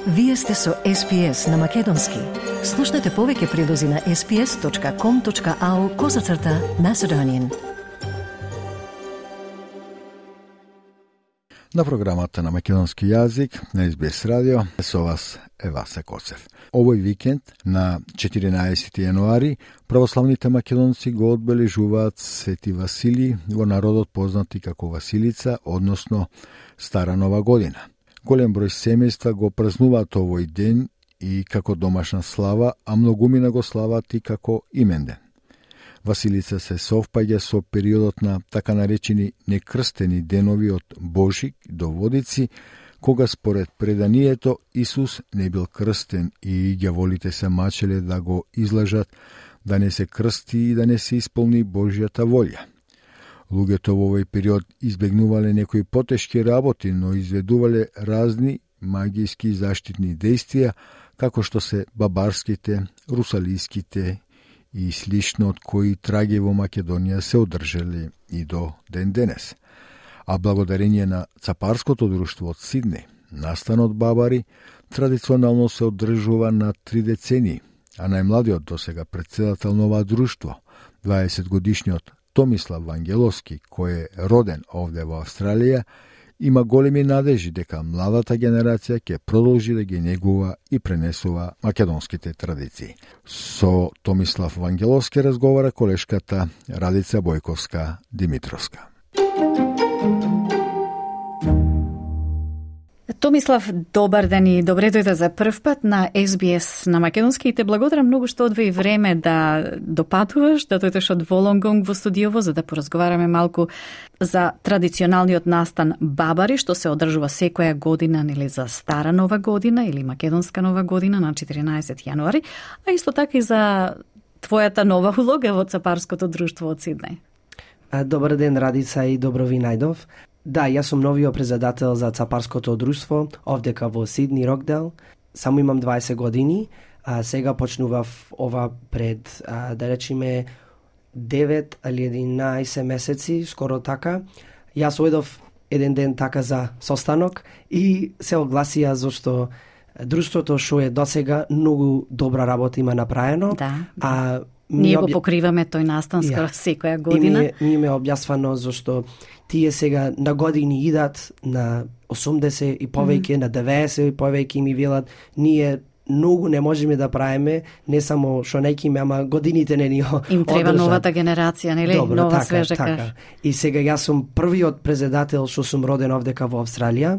Вие сте со SPS на Македонски. Слушнете повеќе прилози на sps.com.au/Macedonian. На програмата на македонски јазик на SBS радио со вас е Васе Коцев. Овој викенд на 14 јануари православните македонци го одбележуваат Свети Василий, во народот познати како Василица, односно Стара Нова година. Голем број семејства го празнуваат овој ден и како домашна слава, а многумина го слават и како именден. Василица се совпаѓа со периодот на така наречени некрстени денови од Божик до Водици, кога според преданието Исус не бил крстен и ѓаволите се мачеле да го излажат, да не се крсти и да не се исполни Божјата волја. Луѓето во овој период избегнувале некои потешки работи, но изведувале разни магијски заштитни действија, како што се бабарските, русалиските и слично, од кои траги во Македонија се одржали и до ден денес. А благодарение на Цапарското друштво од Сиднеј, настанот бабари традиционално се одржува на 3 децении, а најмладиот досега претседател на ова друштво, 20-годишниот Томислав Вангеловски, кој е роден овде во Австралија, има големи надежи дека младата генерација ќе продолжи да ги негува и пренесува македонските традиции. Со Томислав Вангеловски разговара колешката Радица Бојковска-Димитровска. Томислав, добар ден и добре дојде за прв пат на SBS на македонски и те благодарам многу што одвои време да допатуваш, да дојдеш од Волонгонг во студиово за да поразговараме малку за традиционалниот настан бабари што се одржува секоја година или за Стара Нова година или Македонска Нова година на 14 јануари, а исто така и за твојата нова улога во Цапарското друштво од Сиднеј. Добар ден, Радица, и добро ви најдов. Да, јас сум новиот председател за Цапарското друштво, овдека во Сидни, Рокдел. Само имам 20 години, а сега почнував ова пред, да речеме, 9 или 11 месеци, скоро така. Јас ојдов еден ден така за состанок и се огласија зашто друштвото што е досега многу добра работа има направено. Да. Ние го покриваме тој настан скоро секоја година. И ми е објаснено зашто тие сега на години идат на 80 и повеќе, на 90 и повеќе ми велат, ние многу не можеме да правиме, не само што некиме, ама годините не ни им треба новата генерација, нели? Нова свежа крв. И сега јас сум првиот председател што сум роден овдека во Австралија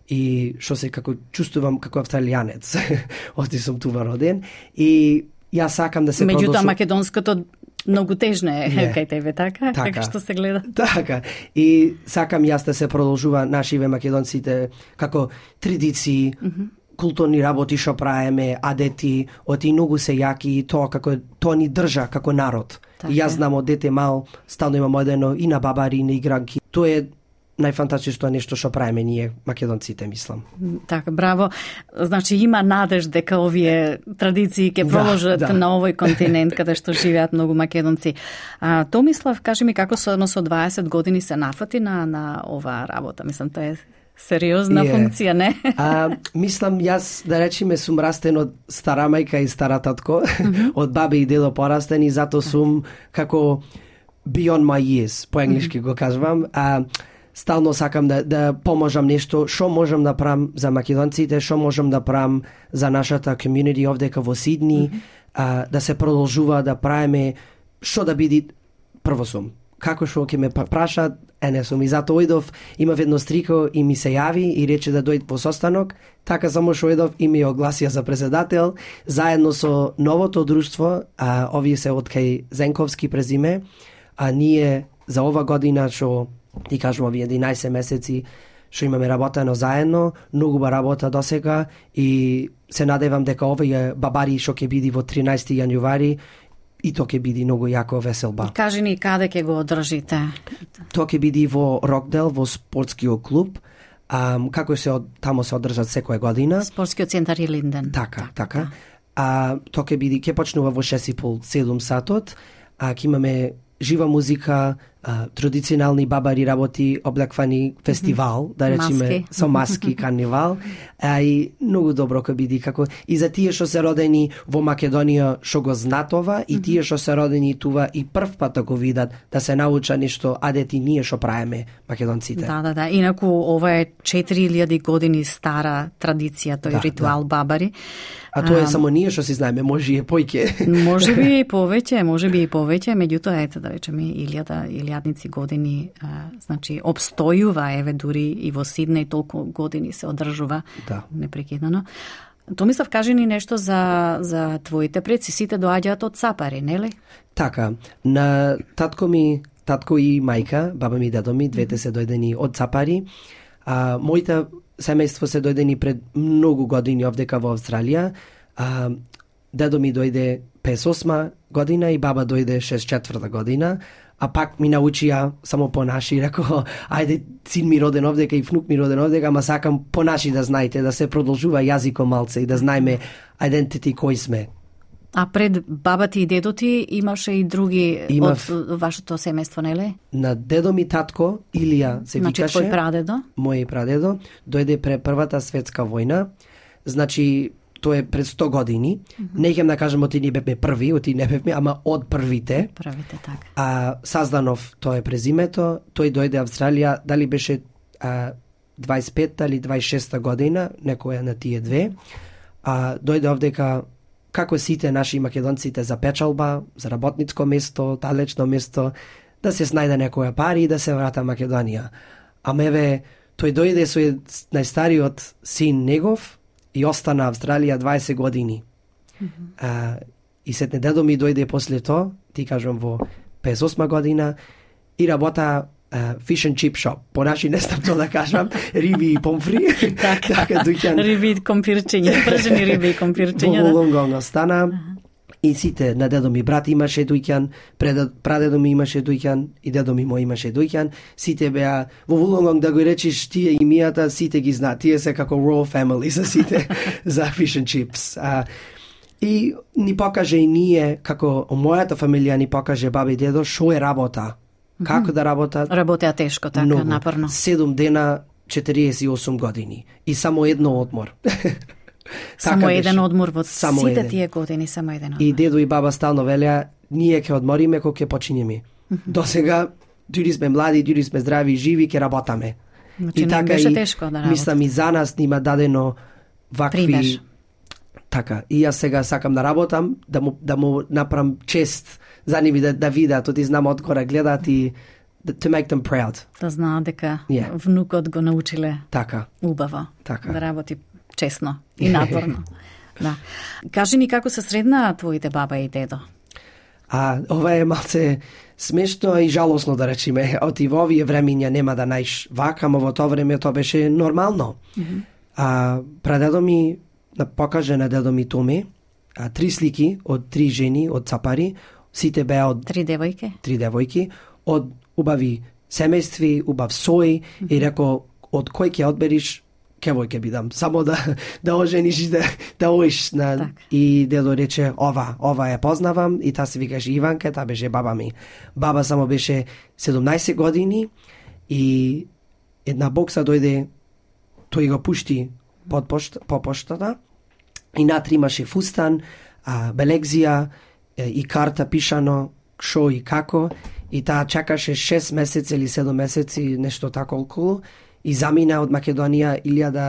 и што се како чувствувам како австралијанец. Оти сум тува роден и јас сакам да се меѓутоа македонското многу тежно е кај тебе, така? Како што се гледа? Така. И сакам јас да се продолжува нашиве македонците како традиции, културни работи што правиме, адети, оти многу се јаки и тоа ни држа како народ. И јас знам од дете мал, стално имам одено и на бабари, и на игранки. Тоа е најфантастично нешто што правиме ние македонците, мислам. Така, браво. Значи има надеж дека овие традиции ќе продолжат на овој континент каде што живеат многу македонци. Томислав, кажи ми како со 20 години се нафати на оваа работа? Мислам, тоа е сериозна функција, не? Мислам, јас, да речеме, сум растен од стара мајка и стара татко, од бабе и дедо порастен и затоа сум како beyond my years, по англиски го кажувам. Стално сакам да поможам нешто, што можам да правам за македонците, што можам да правам за нашата комјунити овдека во Сидни, да се продолжува да правиме, што да биде прво сум. Како што ќе ме прашат, не сум. И затоа ојдов, имав едно стрико и ми се јави и рече да дојд во состанок, така само што ојдов и ми огласија за председател, заедно со новото друштво, овие се од кај Зенковски презиме, а ние за ова година што ти кажам овие 11 месеци што имаме работено заедно, многу работа досега и се надевам дека овие бабари што ќе биде во 13 јануари и тоа ќе биде многу јако веселба. Кажи ни каде ќе го одржите? Тоа ќе биде во Рокдел, во спортскиот клуб, како тамо се одржат секоја година. Спортскиот центар и Линден. Така. Тоа ќе почнува во 6:30-7 сатот, ќе имаме жива музика, традиционални бабари работи облаквани фестивал, да речеме маски. со маски карнивал, и многу добро ка биде како и за тие што се родени во Македонија што го знаат ова и тие што се родени тува и прв пат да го видат, да се науча нешто, ти ние што правиме македонците. Да. Инаку ова е 4000 години стара традиција, тој ритуал бабари. А тоа е само ние што си знаеме, може и појќе. Може би и повеќе, меѓутоа ете да речеме илјадници години, значи обстојува, еве дури и во Сиднеј толку години се одржува непрекидно. Томислав, кажи ни нешто за твоите предци, сите доаѓаат од Цапари, нели? Така, на татко и мајка, баба ми и дедо ми, двете се дојдени од Цапари. Моите семејство се дојдени пред многу години овдека во Австралија. Дедо ми дојде 58 година и баба дојде 64 година, а пак ми научија само по наши, рекоа, ајде, син ми роден овдека и внук ми роден овдека, ама сакам по наши да знаете, да се продолжува јазикот малце и да знаеме identity кој сме. А пред баба ти и дедо ти имаше и други од вашето семејство, нели? На дедо ми татко, Илија се викаше. Значи твој прадедо? Мој прадедо дојде пред Првата светска војна. Значи тоа е пред 100 години. Не ќе да кажам оти не бевме први, оти не бевме, ама од првите. Првите, така. Сазданов, тоа е презимето. Тој дојде Австралија, дали беше 25-та или 26-та година, некоја на тие две. Дојде овдека како сите наши македонците за печалба, за работничко место, далечно место, да се снајде некоја пари и да се врата Македонија. Еве, тој дојде со најстариот син негов и остана Австралија 20 години. И сетне дедо ми дојде после тоа, ти кажам во 58 година, и работа fish and chip shop. По наши не знам тоа да кажам, риби и помфри. Така, риби и компирчиња, пржени риби и компирчиња. Во Волонгонг остана. И сите, на дедо ми брат имаше дуќан, прадедо ми имаше дуќан и дедо ми мој имаше дуќан. Сите беа во Волонгонг, да го речиш тие имијата, сите ги знаат. Тие се како royal family за сите за fish and chips. И ни покаже и ние, како мојата фамилија ни покаже баба и дедо што е работа. Како да работат? Работеа тешко, така, многу. напорно. 7 дена, 48 години. И само едно одмор. Само еден одмор во само сите еден. тие години, само еден одмор. И дедо и баба стално велеа, ние ќе одмориме кога ќе почињеме. До сега, дури сме млади, дури сме здрави и живи, ќе работаме. Значи, и така беше тешко да работат. Мислам и за нас нима дадено вакви... Пример. Така, и јас сега сакам да работам, да му направам чест за нив да видат, оти знам откора гледат и to make them proud. Да знаат дека Yeah. внукот го научиле Така. убаво Така. да работи честно и напорно. Да. Кажи ни како се средна твоите баба и дедо? Ова е малце смешно и жалосно да речеме. Оти во овие времиња нема да најш вака, но во тоа време тоа беше нормално. Прадедо ми покаже на дедо ми Томе 3 слики од 3 жени од Цапари. Сите беа од 3 девојки? 3 девојки, од убави семејстви, убав сој, и реко, од кој ќе одбериш, кевој ќе бидам. Само да ожениш и да оиш. И дедо рече, ова ја познавам, и таа се викаше Иванка, таа беше баба ми. Баба само беше 17 години, и една бокса дојде, тој го пушти по поштата, и натри имаше фустан, белегзија, и карта пишано шо и како, и таа чакаше 6 месеци или 7 месеци, нешто тако околу, и замина од Македонија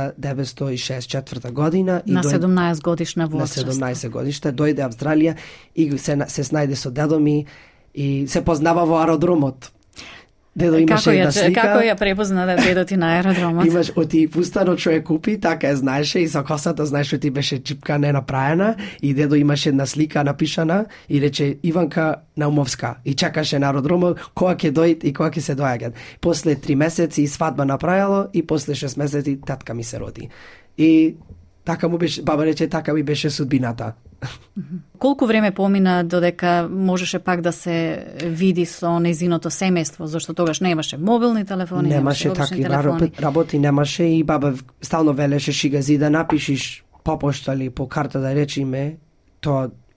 1964 година. На 17 годишна возраст. На 17 годишта дојде Австралија и се снајде со дедо ми и се познава во аеродромот. Дедо имаше една слика. Како ја препозна да дедо ти на аеродромот? Имаш оти фустанот што ја купи, така ја знаеше, и со косата знаеш ти беше чипка не направена, и дедо имаше една слика напишана и рече Иванка Наумовска, и чакаше на аеродромот кога ќе дојд и кога ќе се доаѓат. После 3 месеци свадба направило и после 6 месеци татка ми се роди. И така му беше, баба рече, така ми беше судбината. Колку време помина додека можеше пак да се види со незиното семејство, зашто тогаш немаше мобилни телефони, немаше такви работи, немаше, и баба стално велеше шигази да напишиш по пошта или по карта да речиме, тоа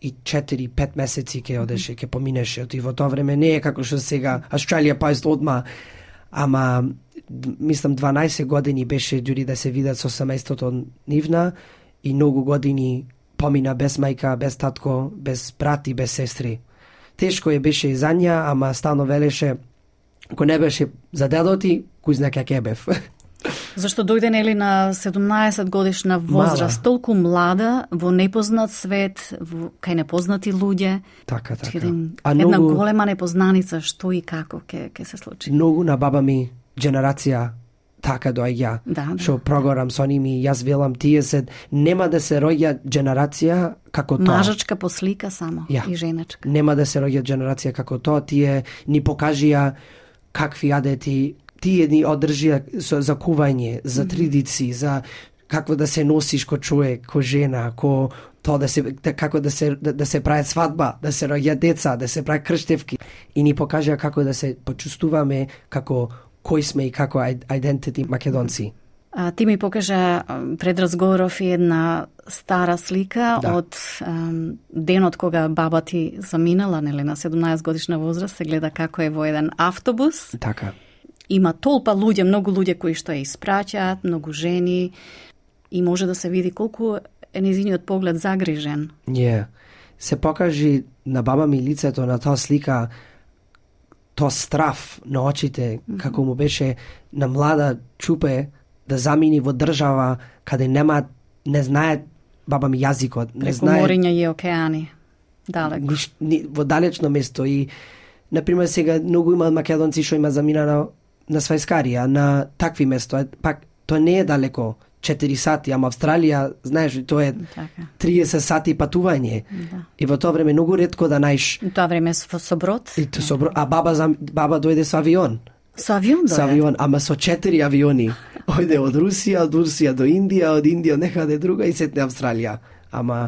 4-5 месеци ќе одеше, ќе поминеше. И во тоа време не е како што сега Australia Post одма, ама мислам 12 години беше дури да се видат со семејството нивна и многу години помина без мајка, без татко, без брат и без сестри. Тешко беше и за неа, ама стално велеше, ако не беше за дедо ти, кој знае како бев. Зашто дојде нели на 17 годишна возраст, толку млада, во непознат свет, кај непознати луѓе. Така. Една голема непознаница, што и како ќе се случи. Многу на баба ми генерација така доаѓа. Што проговорам со ними, јас велам тие се нема да се роѓа генерација како тоа. Мажачка послика само и женачка. Нема да се роѓа генерација како тоа, тие ни покажија какви адети, тие ни одржија за кување, за традиции, за какво да се носиш ко човек, ко жена, ко тоа како да се прави свадба, да се роѓа деца, да се прави крштевки и ни покажаа како да се почувствуваме како кој сме и како identity македонци. Ти ми покажа пред разговоров и една стара слика од денот кога баба ти заминала, нели, на 17 годишна возраст, се гледа како е во еден автобус. Така. Има толпа луѓе, многу луѓе кои што ја испраќаат, многу жени и може да се види колку е нејзиниот поглед загрижен. Се покажи на баба ми лицето на таа слика, тоа страф на очите, како му беше на млада чупе да замини во држава каде не знае баба ми јазикот, не знае морења и океани, далеко. Во далечно место и например сега многу има македонци што има замина на Свајскарија, на такви место, пак тоа не е далеко, 4 сати, ама Австралија, знаеш, тоа е 30 сати патување. И во тоа време многу ретко да најш. Тоа време со брод? А баба дојде со авион. Со авион дојде? Со авион, ама со 4 авиони. Ојде од Русија до Индија, од Индија некаде друга и сетне Австралија. Ама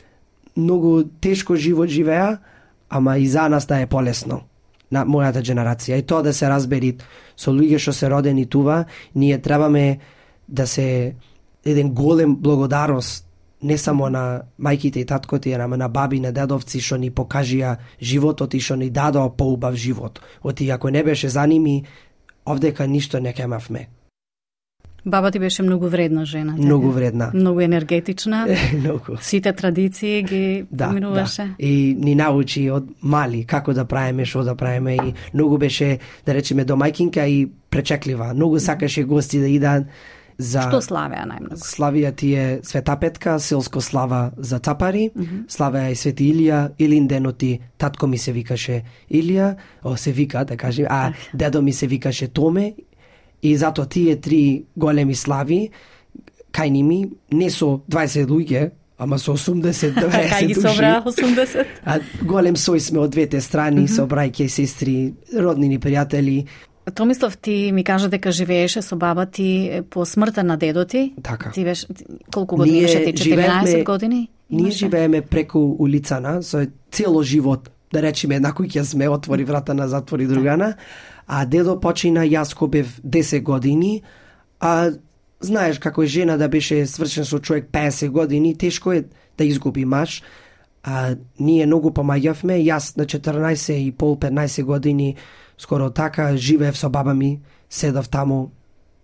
многу тешко живот живеа, ама и за нас да е полесно на мојата генерација. И тоа да се разбери со луѓе што се родени тува, ние требаме да се еден голем благодарност не само на мајките и таткоти, ама на баби, на дедовци што ни покажија животот и што ни дадоа поубав живот. Оти ако не беше за ними, овдека ништо не кемавме. Баба ти беше многу вредна жена. Многу вредна. Многу енергетична. Многу. Сите традиции ги поминуваше. Да. И ни научи од мали како да правиме, што да правиме и многу беше, да речеме, домајкинка и пречеклива. Многу сакаше гости да идат за... Што славеа најмногу? Славија тие Света Петка, селско слава за цапари, славеа и Свети Илија, Илин деноти, татко ми се викаше Илија, се вика, да кажем, а дедо ми се викаше Томе. И затоа тие 3 големи слави, кај ними, не со 20 луѓе, ама со 80-90 души. Кај ги собраа 80? Голем сој сме од двете страни, со брајке и сестри, роднини пријатели. Томислав, ти ми кажа дека живееше со баба ти по смртта на дедо ти. Така. Ти беше, колку години беше ти? 14 години? Ние живееме преку улицана, со цело живот, да речеме, една куќа сме, отвори врата на затвори другана. А дедо почина, јас ко бев 10 години, а знаеш како е жена да беше свршен со човек 50 години, тешко е да изгуби маж. А ние многу помаѓавме, јас на 14,5-15 години, скоро така, живеев со баба ми, седав таму,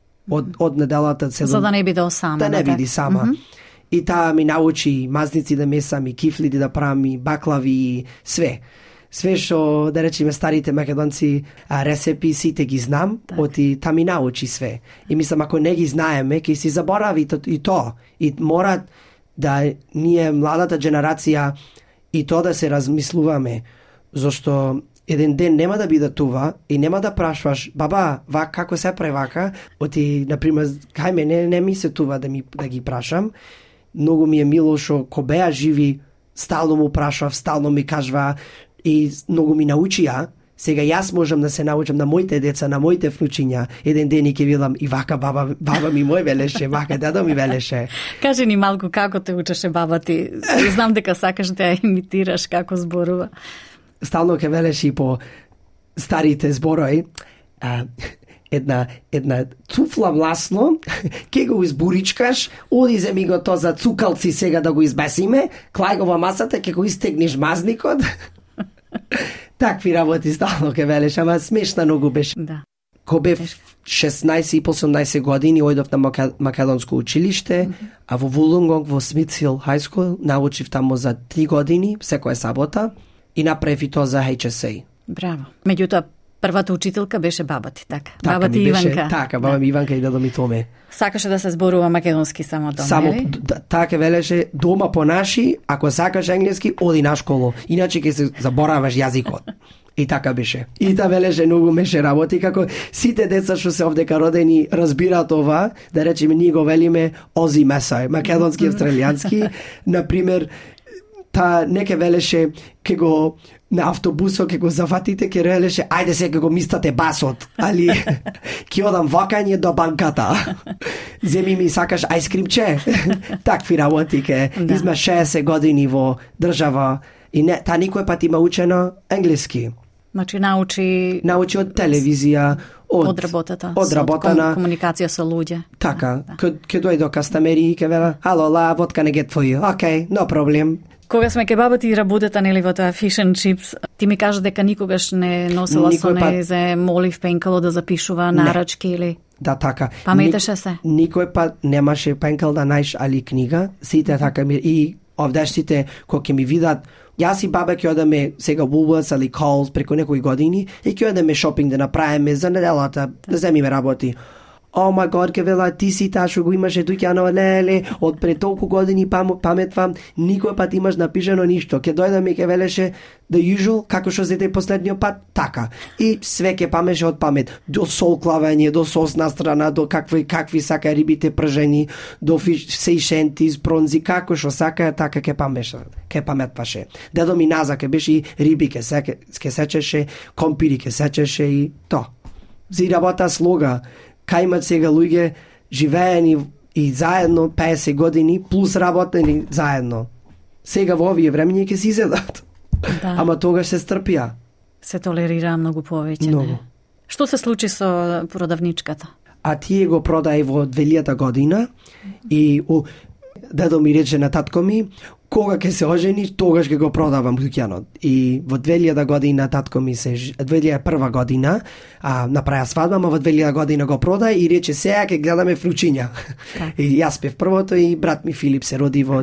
од неделата седав. За да не биде сама. Да не биде сама. И таа ми научи мазници да месам, и кифли да правам, и баклави, и све. Све што, да речеме, старите македонци рецепи, сите ги знам, оти та ми научи све. И мислам, ако не ги знаеме, ќе си заборави и то. И мора да ние, младата генерација, и то да се размислуваме, зашто еден ден нема да биде това и нема да прашваш, баба, како се прави вака, оти, например, кај мене не ми се това да ги прашам. Многу ми е мило што ко беа живи, стално му прашав, стално ми кажва, и многу ми научија. Сега јас можам да се научам на моите деца, на моите внучиња. Еден ден и ќе видам и вака баба ми мој велеше, вака дедо ми велеше. Кажи ни малку како те учеше баба ти. Знам дека сакаш да ја имитираш како зборува. Стално ќе велеше и по старите зборови. една цуфла масло, ке го избуричкаш, оди земи го то за цукалци сега да го избесиме, клај го во масата, ке го истегнеш мазникот. Такви работи стално ке велеш, ама смешна многу беше. Да. Ко бев 16 и 18 години, ојдов на македонско училиште, а во Вулунгонг, во Смитс Хил High School, научив тамо за 3 години, секоја сабота, и направив и тоа за HSA. Браво. Меѓутоа, првата учителка беше баба ти, така? Така баба ти беше, Иванка. така, баба ми Иванка и дедо ми Томе. Сакаше да се зборува македонски само дома, Само, нели? така велеше, дома по наши, ако сакаш енглески, оди на школу, иначе ќе се забораваш јазикот. И така беше. И та велеше многу меше работи, како сите деца што се овдека родени разбираат ова, да речеме, ние го велиме Ози месај, македонски, австралијански, например, та неке велеше, ке го на автобусот ке го зафатите, ке велеше, ајде се ке го мистате басот, али ке одам вакање до банката. Земи ми сакаш ајскримче? Такви работи ке. Изма 60 години во држава и не, та никој пат има учено енглески. Значи научи од телевизија, од работата, на комуникација со луѓе. Така, ке дојде до кастамери и ке вела, ало, ла, водка не get for you. Океј, no проблем. Кога сме ке баба ти работата, нели, во тоа fish and chips, ти ми кажа дека никогаш не носела со незе молив пенкало да запишува нарачки или... Да, така. Паметеше се? Никој пат немаше пенкал да најш, али книга. Сите така ми... И овдешците, кој ќе ми видат, јас и баба ќе одеме сега Woolworths или Coles преку некои години и ќе одеме шопинг да направиме за неделата, да земиме работи. О май год, ке вела, ти си таа што го имаше Дуќано, леле, од пред толку години паметвам, никој пат имаш напишано ништо. Ке дојдеме и ке велеше the usual, како што зете последниот пат, така. И све ке памеше од памет. До сол клавање, до сосна страна, до какви сака рибите пржени, до сейшентис, пронзи, како што сака, така ке памеше, ке паметваше. Дедо ми наза ке беше и риби ке сечеше, компири ке сечеше и то. Зи работа слога. Кај имат сега луѓе живеени и заедно 50 години, плюс работени заедно. Сега во овие времења ќе си изедат. Да. Ама тогаш се стрпија. Се толерира многу повеќе. Многу. Што се случи со продавничката? А тие го продај во 2000 година и дедо ми рече на татко ми, кога ќе се ожени, тогаш ќе го продавам дуќанот. И во 2000 година татко ми 2001 година направи свадба, ама во 2000 година го продај и рече сега ќе гледаме вручиња. И јас пев првото и брат ми Филип се роди во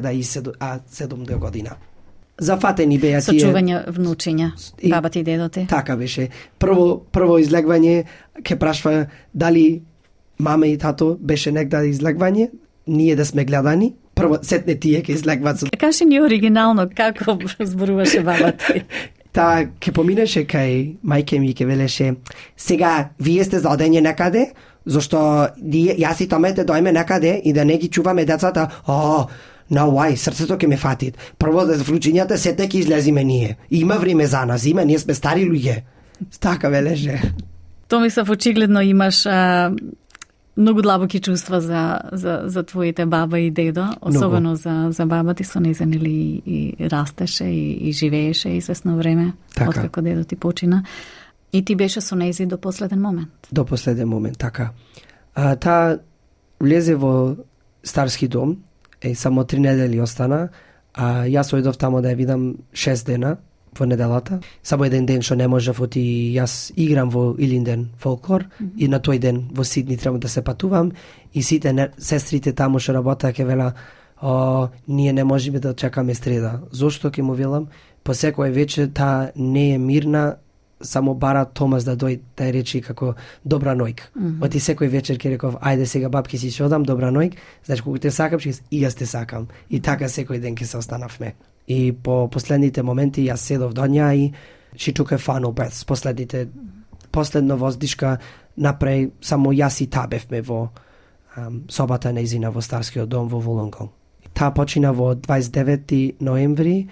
2007 година. Зафатени беа тие. Сочување внучиња, баба ти и дедо ти. Така беше. Прво излегвање, ќе прашва дали мама и тато беше негда излегвање, ние да сме гледани, прво сетне тие ќе излегват. Кажи ни оригинално како зборуваше баба ти. Та ќе поминеше кај мајке ми ќе велеше, сега вие сте за одење некаде, зашто јас и Томете дојме некаде и да не ги чуваме децата. No way, срцето ќе ме фатит. Прво да вручињата сетне ќе излезиме ние. Има време за нас, ние сме стари луѓе. Така велеше. Томислав, очигледно имаш многу длабоки чувства за твоите баба и дедо, особено за баба ти со нејзин и растеше и живееше известно време, откако дедо ти почина. И ти беше со нејзи до последен момент. До последен момент, така. Таа влезе во старски дом, само 3 недели остана, а јас ојдов тамо да ја видам 6 дена во неделата. Само еден ден што не можев, оти јас играм во Илинден фолклор и на тој ден во Сидни треба да се патувам и сите сестрите таму што работаа ќе вела ние не можеме да чекаме среда. Зошто ќе му велам? По секој вечер таа не е мирна, само бара Томас да дојде да ја речи како добра нојк. Оти секој вечер ќе реков, ајде сега бабки си одам, добра нојк, значи кога те сакам, и јас те сакам. И така секој ден ќе се останавме. И по последните моменти јас седов до неа и she took a final breath. Последна воздишка направи само јас и таа бевме во собата нејзина во старскиот дом во Вулонгонг. Таа почина во 29 ноември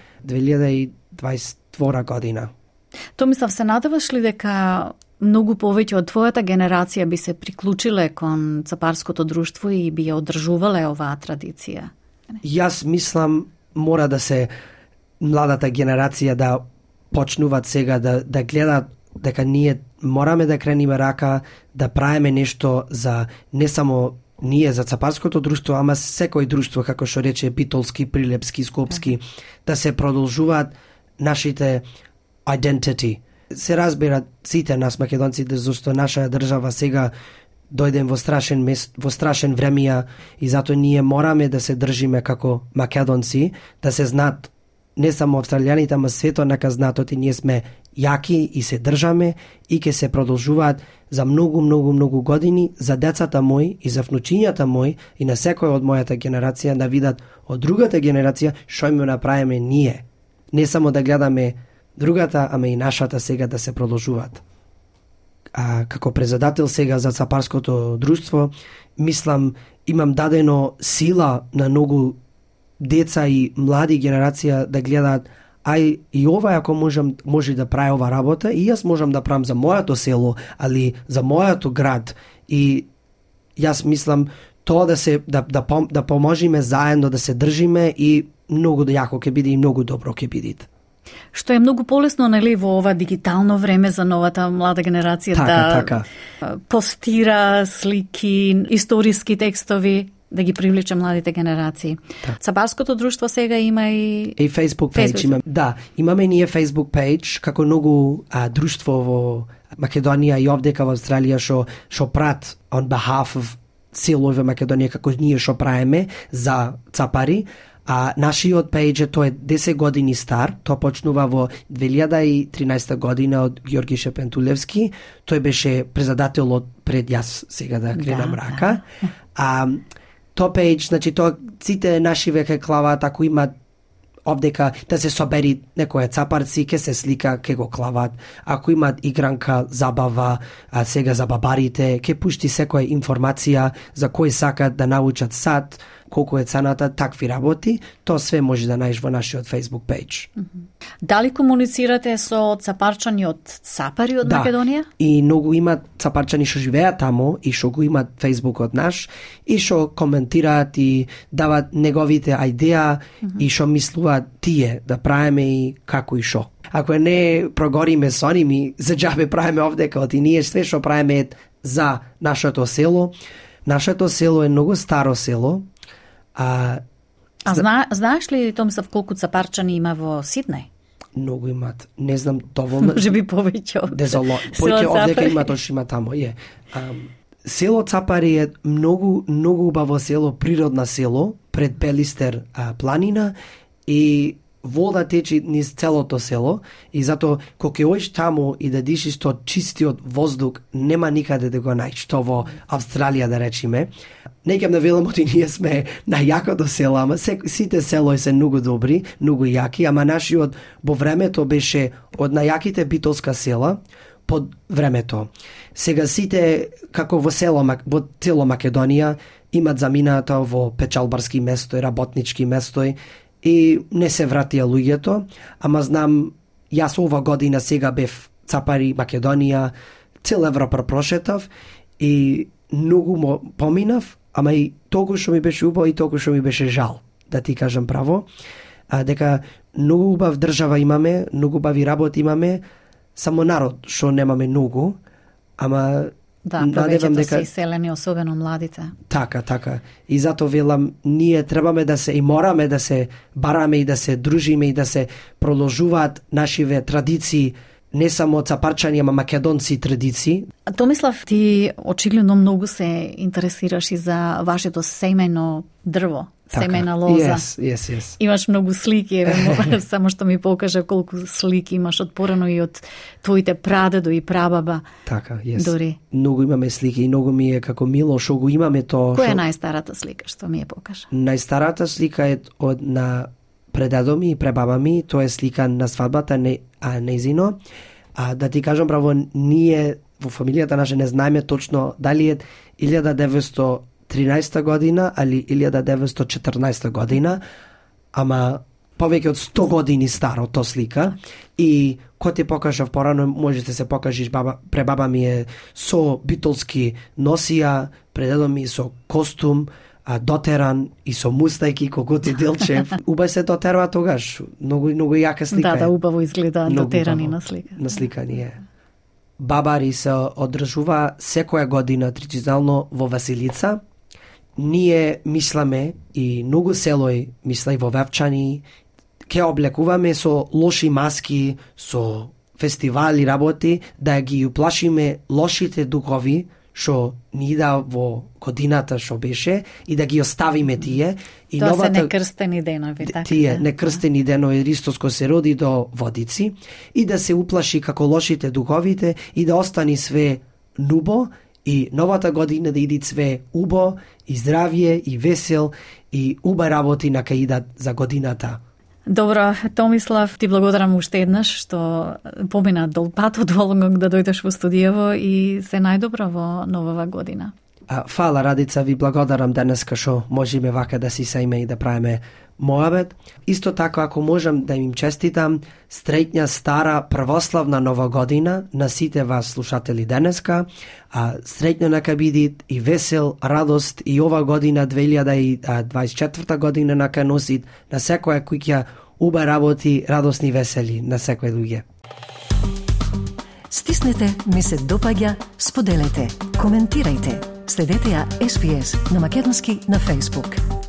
2022 година. Томислав, се надеваш ли дека многу повеќе од твојата генерација би се приклучиле кон цапарското друштво и би ја одржувале оваа традиција? Јас мислам мора да се младата генерација да почнуваат сега да гледаат дека ние мораме да крениме рака, да правиме нешто за не само ние за Цапарското друштво, ама секој друштво, како што рече Битолски, Прилепски, Скопски, да се продолжуваат нашите identity. Се разбират сите нас македонците зашто наша држава сега дојдем во страшен времеја и затоа ние мораме да се држиме како македонци, да се знаат не само австралијаните, ама светот нека знаат оти ние сме јаки и се држаме и ќе се продолжуваат за многу години за децата мои и за внучињата мои и на секој од мојата генерација да видат од другата генерација што им направиме ние. Не само да гледаме другата, ама и нашата сега да се продолжуваат. Како председател сега за Цапарското друштво, мислам, имам дадено сила на многу деца и млади генерација да гледаат ај и ова ако може да прави ова работа и јас можам да правам за мојато село, али за мојато град и јас мислам тоа да поможиме заедно да се држиме и многу јако ќе биде и многу добро ќе биде. Што е многу полесно, нели, во ова дигитално време за новата млада генерација така. Постира слики, историски текстови, да ги привлече младите генерации. Цапарското друштво сега има и Facebook page. Имаме ние Facebook page, како многу друштво во Македонија и овдека во Австралија што прат on behalf of село во Македонија, како ние што правиме за Цапари. Нашиот пејдж тој е 10 години стар, тоа почнува во 2013 година од Георги Шепентулевски, тој беше председател пред јас сега да кренам рака. Тој пејдж, значи тоа сите наши веќе клаваат, ако имат овдека да се собери некоја цапарци, ке се слика, ке го клават. Ако имат игранка, забава, сега за бабарите, ке пушти секоја информација за кој сакат да научат сад, колку е цената, такви работи, тоа све може да најдеш во нашиот Facebook page. Дали комуницирате со цапарчани од Цапари од Македонија? И многу имат цапарчани што живеат тамо и што го имат Фејсбукот наш и што коментираат и дават неговите идеја и што мислуваат тие да правиме и како и што. Ако не прогориме со ними, за џабе правиме овдека, и ние све што правиме за нашето село. Нашето село е многу старо село. Знаеш ли, Томислав, колку цапарчани има во Сиднеј? Многу имат. Не знам доволно. Може би повеќе од Повеќе овдека има, точно има тамо. Село Цапари е многу убаво село, природна село, пред Пелистер планина и вода тече низ целото село и затоа кога ќе оиш таму и да дишиш тоа чистиот воздух, нема никаде да го најдеш, тоа во Австралија да речеме. Не ќе навелам оти ние сме најакото село, ама сите селои се многу добри, многу јаки, ама нашиот во времето беше од најаките битолска села под времето. Сега сите како во цело Македонија имат замината во печалбарски место и работнички место и не се вратија луѓето, ама знам, јас ова година сега бев Цапари, Македонија, цел Европа прошетав и многу му поминав, ама и толку што ми беше убаво и толку што ми беше жал, да ти кажам право, дека многу убав држава имаме, многу убави работи имаме, само народ што немаме многу, ама повеќето се иселени, особено младите. Така. И затоа велам, ние требаме да се и мораме да се бараме и да се дружиме и да се продолжуваат нашиве традиции, не само цапарчани, ама македонци традиции. Томислав, ти очигледно многу се интересираш и за вашето семејно дрво, семејна лоза. Yes. Имаш многу слики, само што ми покажа колку слики имаш од порано и од твоите прадедо и прабаба. Така, yes. Дори. Многу имаме слики и многу ми е како мило што го имаме тоа. Која е најстарата слика што ми ја покажа? Најстарата слика е од на предедо ми и пребаба ми, тоа е слика на свадбата нејзино. Да ти кажам право, ние во фамилијата наша не знаеме точно дали е 1913 година или 1914 година, ама повеќе од 100 години старо тоа слика. И кој ти покажав порано, можете се покажиш, пребаба ми е со битолски носија, предедо ми со костум, дотеран и со мустајки, Коготи Делчев. Убај се дотерва тогаш. Многу јака слика. Да, убаво изгледа дотерани на слика. На слика ни е. бабари се одржува секоја година традиционално во Василица. Ние мисламе и многу селој мисла и во Вевчани, ке облекуваме со лоши маски, со фестивали работи, да ги уплашиме лошите духови што ни да во годината што беше и да ги оставиме тие. И Тоа новата... се некрстени денови, така? Тие некрстени денови, Христос кој се роди до водици, и да се уплаши како лошите духовите и да остани све нубо, и новата година да иди све убо, и здравие, и весел, и уба работи на кај идат за годината. Добро, Томислав, ти благодарам уште еднаш што помина долг пат од Волонгонг да дојдеш во студијаво и се најдобро во новава година. Фала, Радица, ви благодарам денеска што можеме вака да си сејме и да правиме моабет. Исто така, ако можам да им честитам среќна стара православна нова година на сите вас слушатели денеска, среќно нека биде и весел, радост и ова година 2024 година нека носит на секоја куќа уба работи, радосни весели на секој луѓе. Стиснете, ми се допаѓа, споделете, коментирајте. Следете ја SPS на македонски на Facebook.